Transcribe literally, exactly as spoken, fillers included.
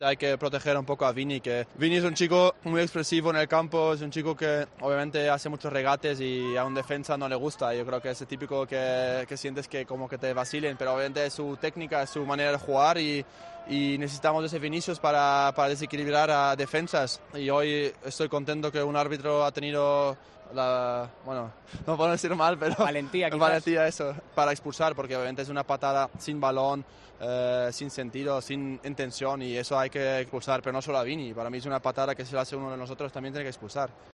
Hay que proteger un poco a Vini, que Vini es un chico muy expresivo en el campo, es un chico que obviamente hace muchos regates y a un defensa no le gusta. Yo creo que es el típico que, que sientes que como que te vacilen, pero obviamente es su técnica, es su manera de jugar y, y necesitamos ese Vinicius para, para desequilibrar a defensas. Y hoy estoy contento que un árbitro ha tenido la, bueno, no puedo decir mal, pero valentía, quizás. valentía eso, para expulsar, porque obviamente es una patada sin balón, eh, sin sentido, sin intención, y eso hay que expulsar, pero no solo a Vini. Para mí es una patada que si lo hace uno de nosotros también tiene que expulsar.